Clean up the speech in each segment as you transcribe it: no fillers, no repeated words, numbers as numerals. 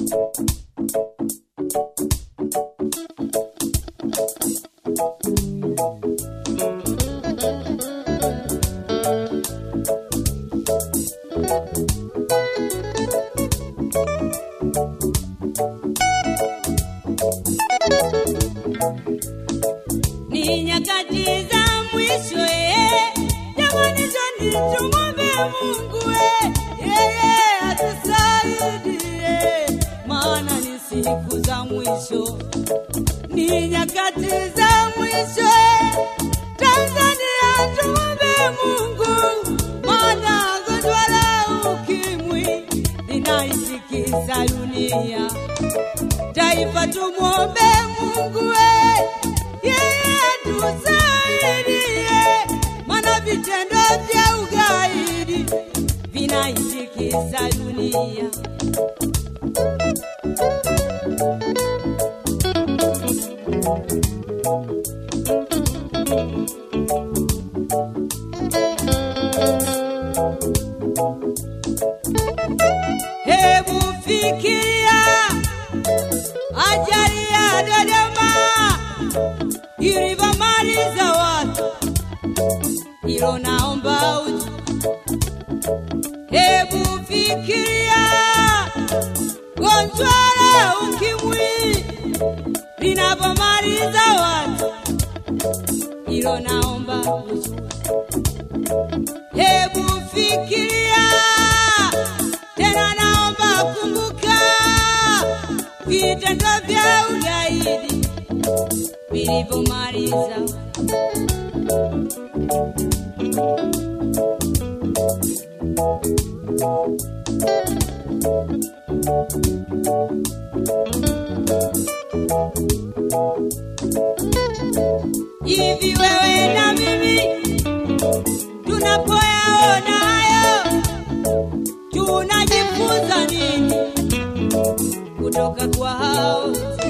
Ni nyakati za mwisho jamani, joni tumombe Mungu yeye atusaidie, maana ni siku za mwisho. Ni nyakati za mwisho Tanzania, tumombe Mungu, maana gonjwa la ukimwi linaitikisa dunia. Taifa tumombe Mungu yeye atusaidie, maana vitendo vya ugaidi vinaitikisa dunia. Hebu fikiria ajali ya Dodoma ilivyomaliza watu, hilo naomba uji. Hebu fikiria gonjwa la ukimwi linavyomaliza watu, hilo naomba uji. Hebu fikiria tena, naomba kumbuka vitendo vya ugaidi vilivyomaliza. Hivi wewe na mimi tunapoyaona hayo tunajifunza nini kutoka kwa hao?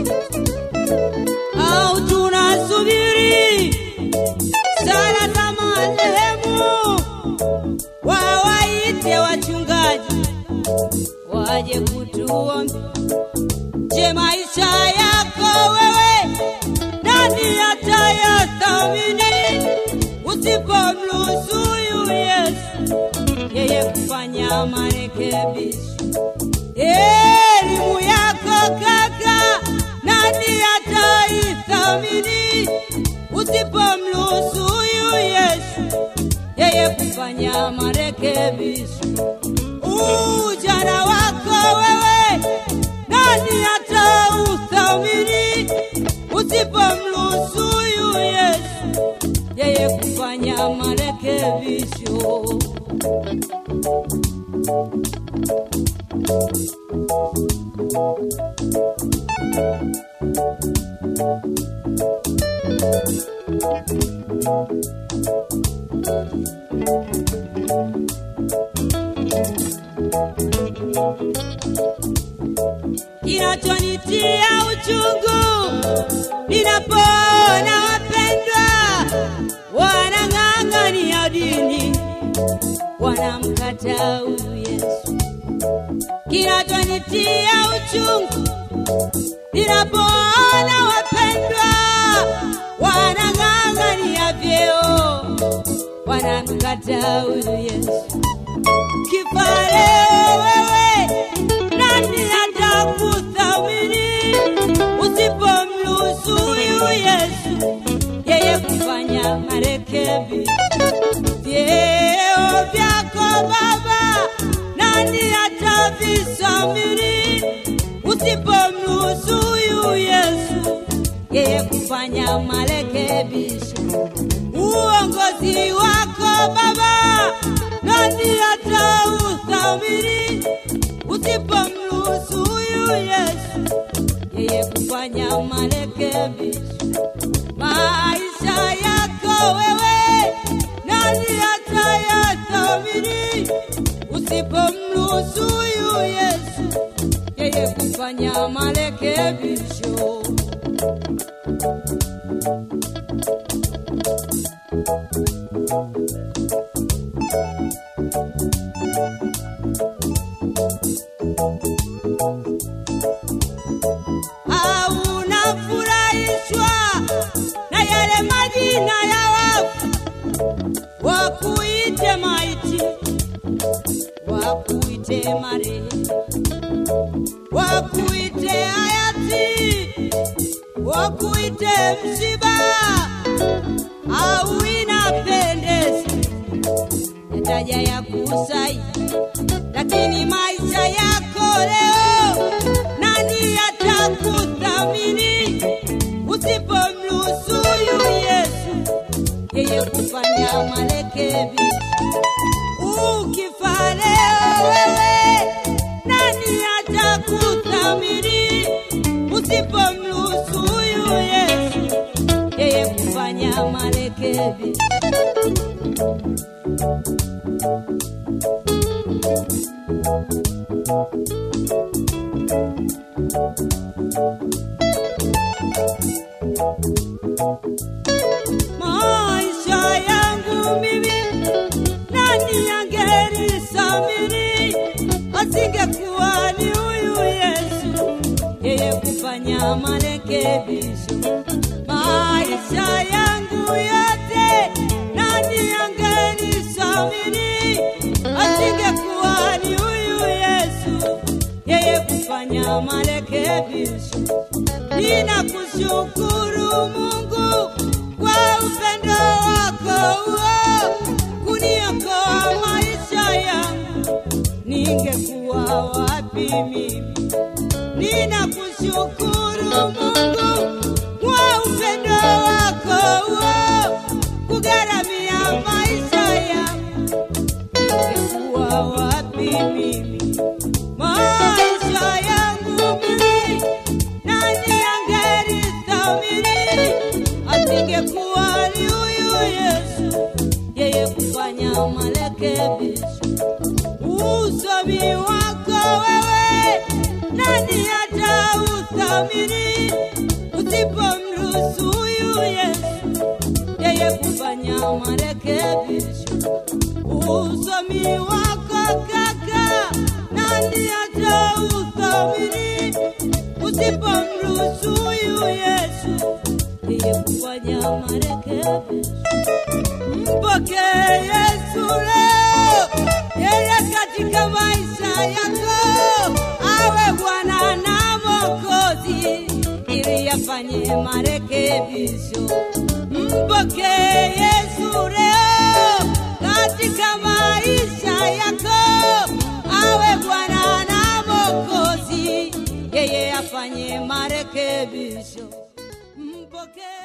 Au tunasubiri sala za marehemu wawaite wachungaji waje kutuombea? Je, maisha yako wewe nani atayathamini usipomruhusu huyu Yesu yeye kufanya marekebisho? Elimu yako kaka nani ataithamini usipomruhusu huyu Yesu yeye kufanya marekebisho? Ujana wako wewe nani atauthamini usipomruhusu huyu Yesu yeye kufanya marekebisho? Kinachonitia uchungu ninapoona wapendwa wanang'ang'ania dini, wanamkataa huyu Yesu. Kinachonitia uchungu ninapoona wapendwa wanang'ang'ania vyeo, wanamkataa huyu Yesu. Kifareo wewe nani atakuthamini usipomruhusu huyu Yesu yeye kufanya marekebisho? Vyeo vyako baba nani atavisamini usipomruhusu huyu Yesu yeye kufanya marekebisho? Uongozi wako baba nani atauthamini usipomruhusu huyu Yesu yeye kufanya marekebisho? Maisha yako wewe nani atayathamini usipomruhusu huyu Yesu yeye kufanya marekebisho? wakuite marehemu, wakuite hayati, wakuite msiba, au inapendezi yataja ya kusai. Lakini maisha yako leo nani atakuthamini usipomruhusu Yesu yeye kufanya marekebisho? Ukifa leo wewe nani atakuthamini usipomruhusu Yesu yeye kufanya marekebisho? Maisha yangu mimi nani angenisamini asingekuwa ni huyu Yesu yeye kufanya marekebisho? Maisha yangu yote nani angenisamini asingekuwa ni huyu Yesu yeye kufanya marekebisho? Ninakushukuru Mungu kwa upendo wako huo kuniokoa maisha yangu, ningekuwa wapi mimi? Ninakushukuru Mungu kwa upendo wako huo kugharamia maisha yangu, ningekuwa wapi mimi? Maisha yangu mimi nani angenithamini asingekuwa ni huyu Yesu yeye kufanya marekebisho? Usomi wako wewe nani atauthamini usipomruhusu huyu Yesu yeye kufanya marekebisho? Usomi wako kaka nani atauthamini usipomruhusu huyu Yesu yeye kufanya marekebisho? Mpokee Yesu leo yeye katika maisha yako, awe Bwana na Mwokozi ili afanye marekebisho. Mpokee Yesu leo katika maisha yako, awe Bwana na Mwokozi yeye afanye marekebisho. Mpokee